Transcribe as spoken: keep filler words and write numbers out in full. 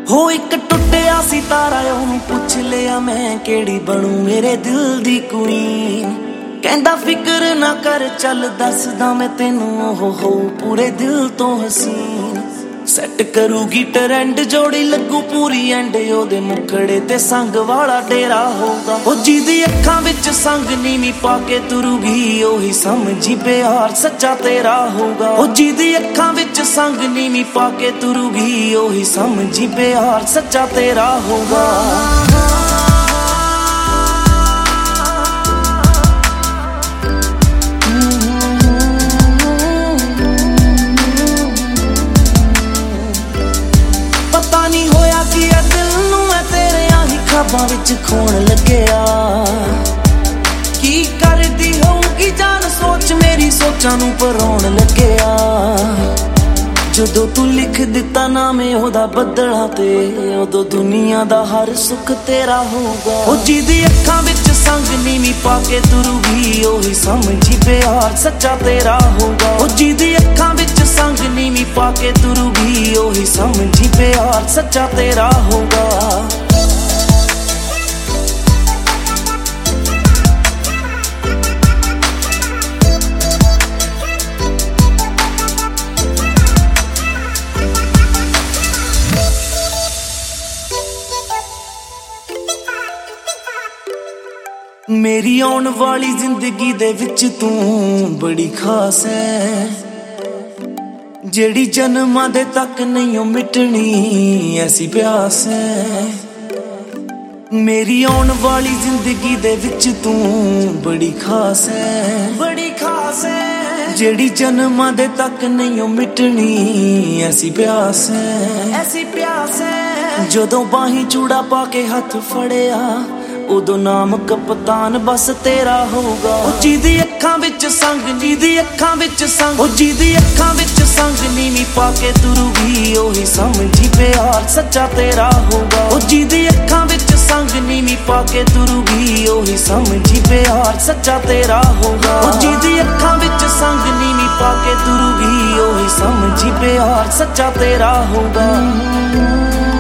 हो एक टुटिया सितारा ओनू पुछ लिया मैं केड़ी बनू मेरे दिल दी कुईन। कहंदा फिक्र ना कर चल दसदा मैं तेनू ओह हो पूरे दिल तो हसीन। सैट करूगी ट्रेंड जोड़ी लगू पूरी एंड ओदे मुखड़े ते संग वाला डेरा होगा। ओ जिदी अखां विच संग नीवी पाके तुरूगी ओही समझी प्यार सच्चा तेरा होगा। ओ जिदी अखां विच संग नीवी पाके तुरूगी ओही समझी प्यार सच्चा तेरा होगा। ख्वाबां विच खोण लग्या की करदी होगी जान सोच मेरी सोचां नू परोण लग्या। जदों तू लिख दिता नाम ओदा बदला ते उदों दुनिया दा हर सुख तेरा होगा। ओ जिदी अखां विच संग नीवी पाके तुरूगी ओही समझी प्यार सच्चा तेरा होगा। ओ जिदी अखां विच संग नीवी पाके तुरूगी ओही समझी प्यार सच्चा तेरा होगा। मेरी आने वाली जिंदगी दे विच तू बड़ी खास है, जेड़ी जन्मां दे तक नहीं मिटनी ऐसी प्यास है। मेरी आने वाली जिंदगी दे विच तू बड़ी खास है, बड़ी खास है, जेड़ी जन्मां दे तक नहीं मिटनी ऐसी प्यास है, ऐसी प्यास है। जदों बाही चूड़ा पाके हथ फड़िया उदों नाम कप्तान बस तेरा होगा। ओ जिदी अखां विच संग जिदी अखां विच संग ओ जिदी अखां विच संग नीवी पाके तुरूगी ओही समझी प्यार सच्चा तेरा होगा। ओ जिदी अखां विच संग नीवी पाके तुरूगी ओही समझी प्यार सच्चा तेरा होगा। ओ जिदी अखां विच संग नीवी पाके तुरूगी ओही समझी प्यार सच्चा तेरा होगा।